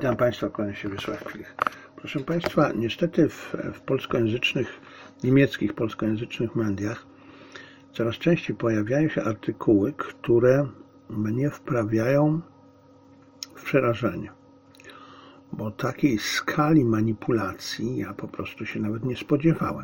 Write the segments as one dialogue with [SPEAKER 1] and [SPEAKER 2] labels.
[SPEAKER 1] Witam Państwa, kłaniam się Wiesław Klich. Proszę Państwa, niestety w polskojęzycznych, niemieckich polskojęzycznych mediach coraz częściej pojawiają się artykuły, które mnie wprawiają w przerażenie. Bo takiej skali manipulacji ja po prostu się nawet nie spodziewałem.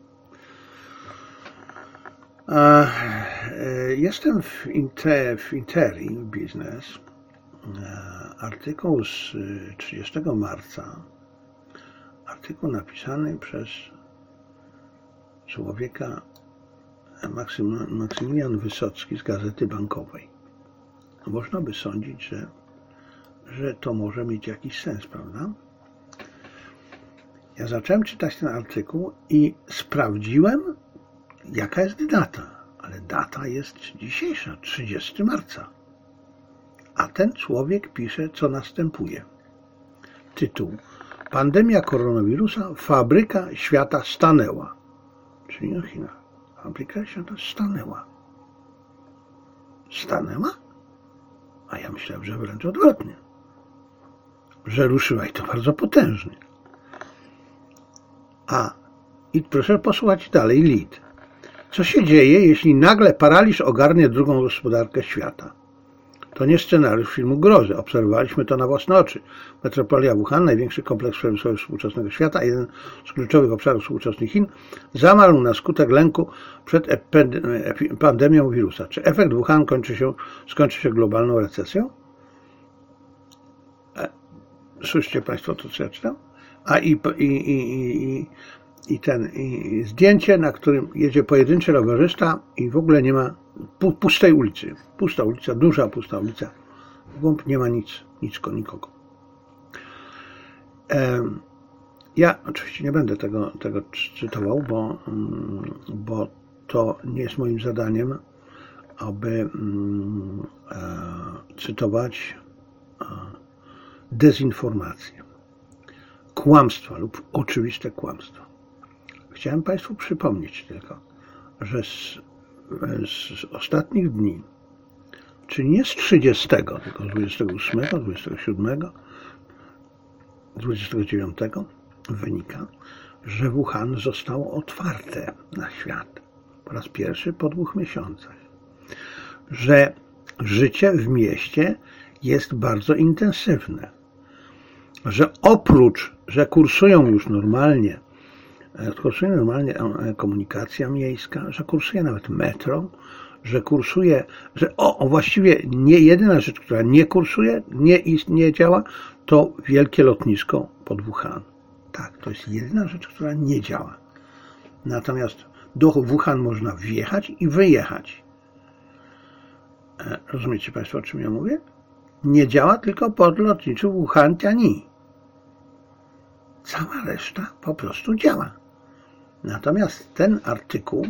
[SPEAKER 1] Jestem w Interi Business, artykuł z 30 marca, artykuł napisany przez człowieka Maksymilian Wysocki z Gazety Bankowej. Można by sądzić, że to może mieć jakiś sens, prawda? Ja zacząłem czytać ten artykuł i sprawdziłem, jaka jest data, ale data jest dzisiejsza, 30 marca. A ten człowiek pisze, co następuje. Tytuł: Pandemia koronawirusa, fabryka świata stanęła. Czyli na Chinach. Fabryka świata stanęła. Stanęła? A ja myślałem, że wręcz odwrotnie. Że ruszyła i to bardzo potężnie. I proszę posłuchać dalej, lead. Co się dzieje, jeśli nagle paraliż ogarnie drugą gospodarkę świata? To nie scenariusz filmu grozy. Obserwowaliśmy to na własne oczy. Metropolia Wuhan, największy kompleks przemysłowy współczesnego świata, jeden z kluczowych obszarów współczesnych Chin, zamarł na skutek lęku przed pandemią wirusa. Czy efekt Wuhan skończy się globalną recesją? Słyszycie Państwo to, co ja czytam? I zdjęcie, na którym jedzie pojedynczy rowerzysta i w ogóle nie ma pustej ulicy. Pusta ulica, duża pusta ulica. W głąb nie ma nic, nikogo. Ja oczywiście nie będę tego cytował, bo to nie jest moim zadaniem, aby cytować dezinformację, kłamstwa lub oczywiste kłamstwa. Chciałem Państwu przypomnieć tylko, że z ostatnich dni, czyli nie z 30, tylko z 28, 27, 29 wynika, że Wuhan zostało otwarte na świat po raz pierwszy po 2 miesiącach. Że życie w mieście jest bardzo intensywne. Że oprócz, że kursują już normalnie komunikacja miejska, że kursuje nawet metro, że kursuje, właściwie nie jedyna rzecz, która nie kursuje, nie działa, to wielkie lotnisko pod Wuhan. Tak, to jest jedyna rzecz, która nie działa. Natomiast do Wuhan można wjechać i wyjechać. Rozumiecie Państwo, o czym ja mówię? Nie działa tylko port lotniczy Wuhan-Tianyi. Cała reszta po prostu działa. Natomiast ten artykuł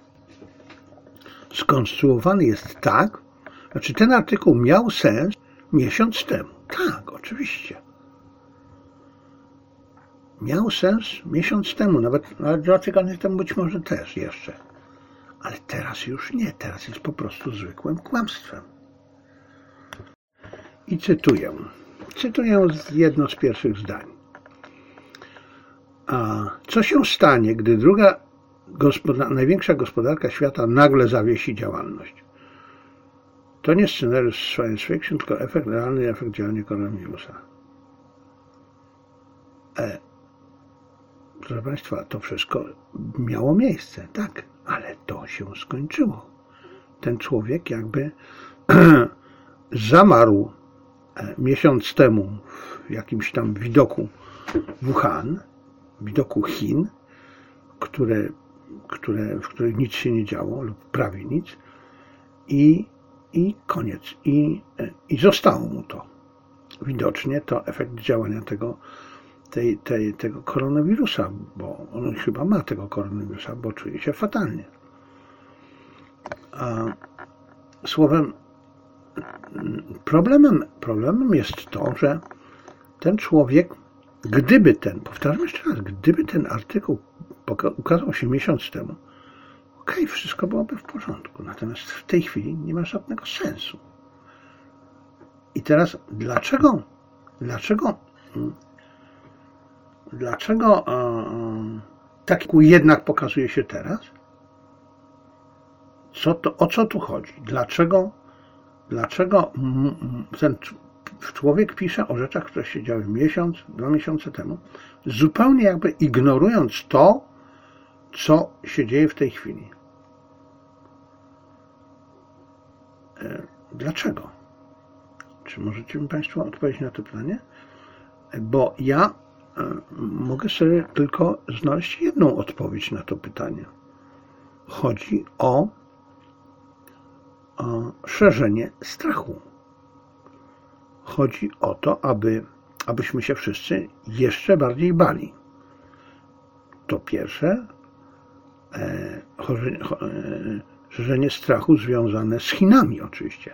[SPEAKER 1] skonstruowany jest tak, ten artykuł miał sens miesiąc temu. Tak, oczywiście. Miał sens miesiąc temu, nawet 2 tygodnie temu być może też jeszcze. Ale teraz już nie, teraz jest po prostu zwykłym kłamstwem. I cytuję jedno z pierwszych zdań. Co się stanie, gdy druga największa gospodarka świata nagle zawiesi działalność? To nie scenariusz science fiction, tylko realny efekt działania koronawirusa. Proszę Państwa, to wszystko miało miejsce, tak, ale to się skończyło. Ten człowiek jakby zamarł miesiąc temu w jakimś tam widoku Wuhan, widoku Chin, w których nic się nie działo lub prawie nic, i koniec. I zostało mu to. Widocznie to efekt działania tego koronawirusa, bo on chyba ma tego koronawirusa, bo czuje się fatalnie. Słowem, problemem jest to, że ten człowiek, powtarzam jeszcze raz, gdyby ten artykuł ukazał się miesiąc temu, wszystko byłoby w porządku. Natomiast w tej chwili nie ma żadnego sensu. I teraz dlaczego Dlaczego tak jednak pokazuje się teraz? O co tu chodzi? Dlaczego ten człowiek pisze o rzeczach, które się działy miesiąc, 2 miesiące temu, zupełnie jakby ignorując to, co się dzieje w tej chwili? Dlaczego? Czy możecie mi Państwo odpowiedzieć na to pytanie? Bo ja mogę sobie tylko znaleźć jedną odpowiedź na to pytanie. Chodzi o szerzenie strachu. Chodzi o to, abyśmy się wszyscy jeszcze bardziej bali. To pierwsze, szerzenie strachu związane z Chinami oczywiście.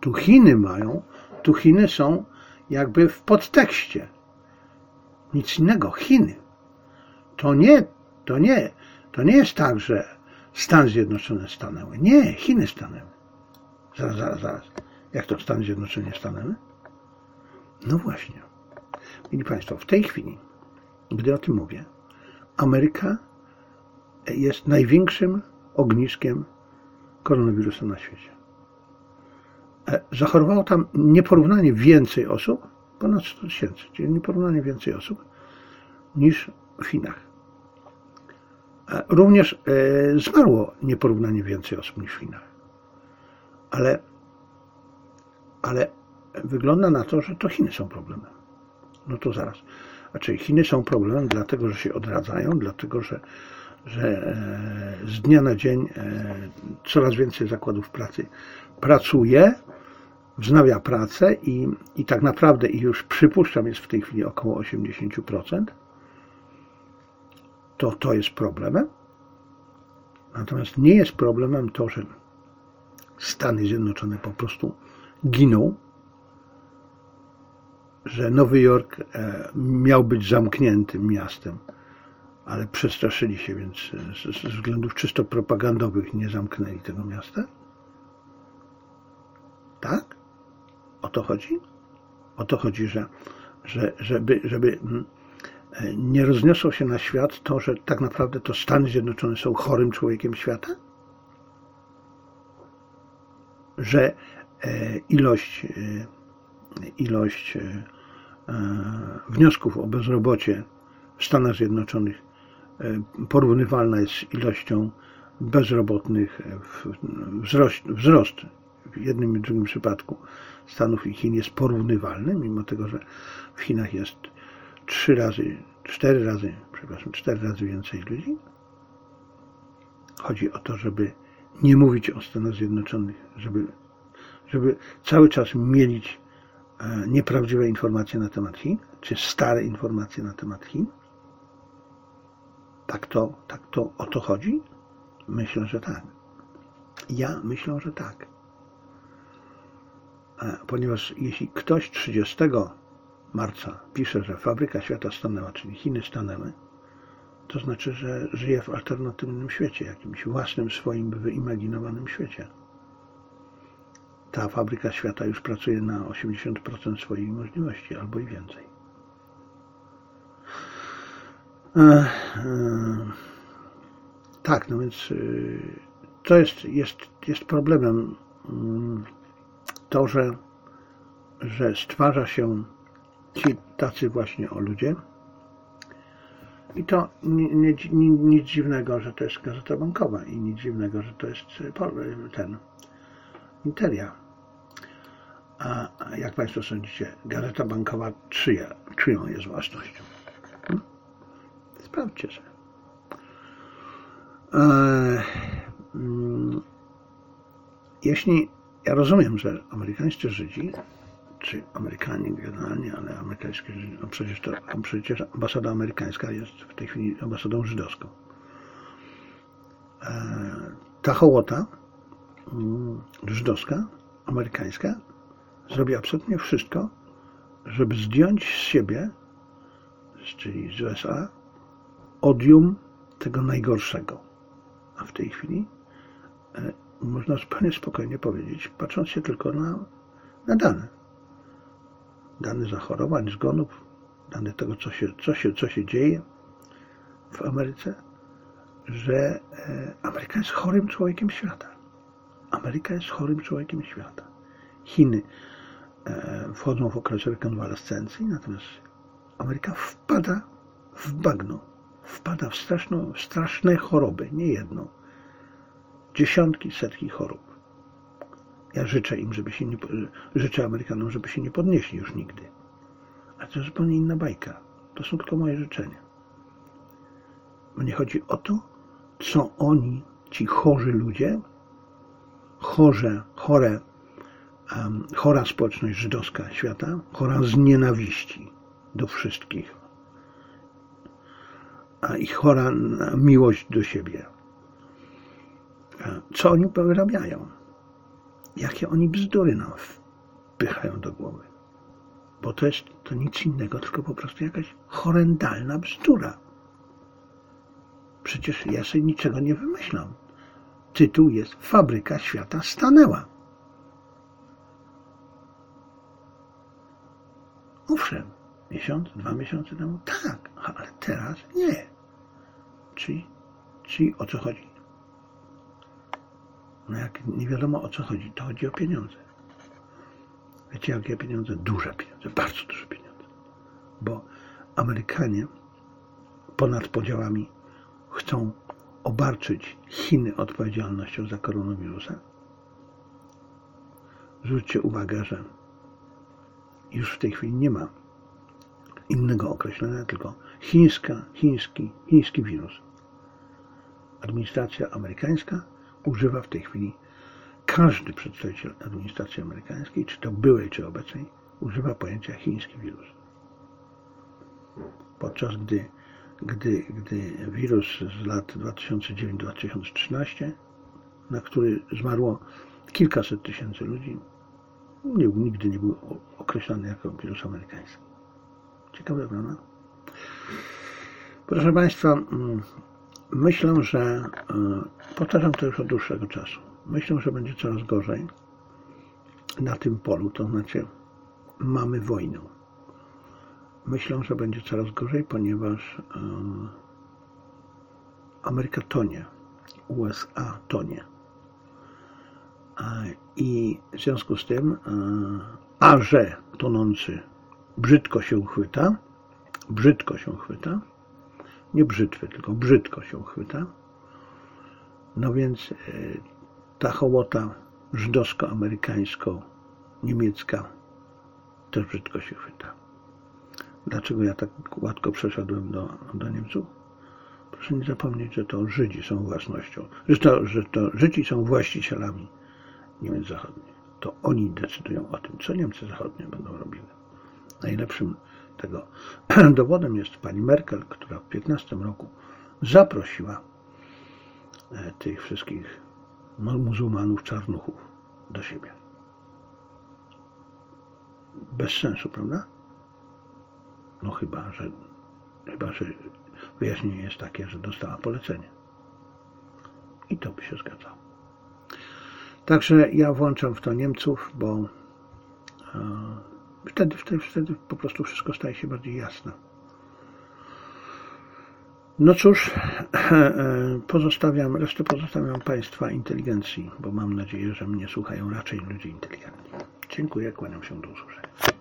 [SPEAKER 1] Tu Chiny są jakby w podtekście. Nic innego. Chiny. To nie jest tak, że Stany Zjednoczone stanęły. Nie, Chiny stanęły. Zaraz. Jak to Stany Zjednoczone stanęły? No właśnie. Mili Państwo, w tej chwili, gdy o tym mówię, Ameryka jest największym ogniskiem koronawirusa na świecie. Zachorowało tam nieporównanie więcej osób, ponad 100 000, czyli nieporównanie więcej osób niż w Chinach. Również zmarło nieporównanie więcej osób niż w Chinach. Ale wygląda na to, że to Chiny są problemem. No to zaraz. Znaczy Chiny są problemem dlatego, że się odradzają, dlatego, że z dnia na dzień coraz więcej zakładów pracy pracuje, wznawia pracę i tak naprawdę, i już przypuszczam, jest w tej chwili około 80%, to jest problemem. Natomiast nie jest problemem to, że Stany Zjednoczone po prostu giną, że Nowy Jork miał być zamkniętym miastem, ale przestraszyli się, więc ze względów czysto propagandowych nie zamknęli tego miasta. Tak? O to chodzi? O to chodzi, żeby nie rozniosło się na świat to, że tak naprawdę to Stany Zjednoczone są chorym człowiekiem świata? Że ilość wniosków o bezrobocie w Stanach Zjednoczonych porównywalna jest z ilością bezrobotnych, wzrost w jednym i drugim przypadku Stanów i Chin jest porównywalny, mimo tego, że w Chinach jest 4 razy więcej ludzi. Chodzi o to, żeby nie mówić o Stanach Zjednoczonych, żeby cały czas mielić nieprawdziwe informacje na temat Chin, czy stare informacje na temat Chin. Tak to o to chodzi? Myślę, że tak. Ja myślę, że tak. Ponieważ jeśli ktoś 30 marca pisze, że fabryka świata stanęła, czyli Chiny stanęły, to znaczy, że żyje w alternatywnym świecie, jakimś własnym, swoim wyimaginowanym świecie. Ta fabryka świata już pracuje na 80% swojej możliwości, albo i więcej. Tak, no więc to jest problemem to, że stwarza się ci tacy właśnie ludzie i to nic dziwnego, że to jest Gazeta Bankowa i nic dziwnego, że to jest Interia. A jak Państwo sądzicie, Gazeta Bankowa czyją jest własnością? Sprawdźcie sobie. Jeśli ja rozumiem, że amerykańscy Żydzi, czy Amerykanie generalnie, ale amerykańskie Żydzi, no przecież ambasada amerykańska jest w tej chwili ambasadą żydowską. Ta hołota żydowska, amerykańska, zrobi absolutnie wszystko, żeby zdjąć z siebie, czyli z USA, odium tego najgorszego. A w tej chwili można zupełnie spokojnie powiedzieć, patrząc się tylko na dane. Dane zachorowań, zgonów, dane tego, co się dzieje w Ameryce, że Ameryka jest chorym człowiekiem świata. Ameryka jest chorym człowiekiem świata. Chiny wchodzą w okres rekonwalescencji, natomiast Ameryka wpada w bagno, wpada w straszne choroby, nie jedną. Dziesiątki, setki chorób. Ja życzę im, życzę Amerykanom, żeby się nie podnieśli już nigdy. Ale to zupełnie inna bajka. To są tylko moje życzenia. Mnie chodzi o to, co oni, ci chorzy ludzie, chora społeczność żydowska świata, chora z nienawiści do wszystkich i chora na miłość do siebie. Co oni wyrabiają? Jakie oni bzdury nam wpychają do głowy? Bo to nic innego, tylko po prostu jakaś horrendalna bzdura. Przecież ja sobie niczego nie wymyślam. Tytuł jest Fabryka Świata stanęła. Owszem, miesiąc, 2 miesiące temu tak, ale teraz nie. Czyli o co chodzi? No jak nie wiadomo o co chodzi, to chodzi o pieniądze. Wiecie jakie pieniądze? Duże pieniądze, bardzo duże pieniądze. Bo Amerykanie ponad podziałami chcą obarczyć Chiny odpowiedzialnością za koronawirusa. Zwróćcie uwagę, że już w tej chwili nie ma innego określenia, tylko chiński wirus. Administracja amerykańska używa w tej chwili, każdy przedstawiciel administracji amerykańskiej, czy to byłej, czy obecnej, używa pojęcia chiński wirus. Podczas gdy wirus z lat 2009-2013, na który zmarło kilkaset tysięcy ludzi, nigdy nie był określany jako wirus amerykański. Ciekawe, prawda? Proszę Państwa, myślę, że powtarzam to już od dłuższego czasu. Myślę, że będzie coraz gorzej na tym polu, to znaczy mamy wojnę. Myślę, że będzie coraz gorzej, ponieważ Ameryka tonie, USA tonie. I w związku z tym, że tonący brzydko się chwyta, nie brzytwy, tylko brzydko się chwyta, no więc ta hołota żydowsko-amerykańsko-niemiecka też brzydko się chwyta. Dlaczego ja tak gładko przeszedłem do Niemców? Proszę nie zapomnieć, że to Żydzi są własnością, że to Żydzi są właścicielami Niemiec Zachodnich. To oni decydują o tym, co Niemcy Zachodnie będą robiły. Najlepszym tego dowodem jest pani Merkel, która w 2015 roku zaprosiła tych wszystkich muzułmanów, czarnuchów do siebie. Bez sensu, prawda? No chyba, że wyjaśnienie jest takie, że dostała polecenie. I to by się zgadzało. Także ja włączam w to Niemców, bo wtedy po prostu wszystko staje się bardziej jasne. No cóż, resztę pozostawiam Państwa inteligencji, bo mam nadzieję, że mnie słuchają raczej ludzie inteligentni. Dziękuję, kłaniam się do usłyszenia.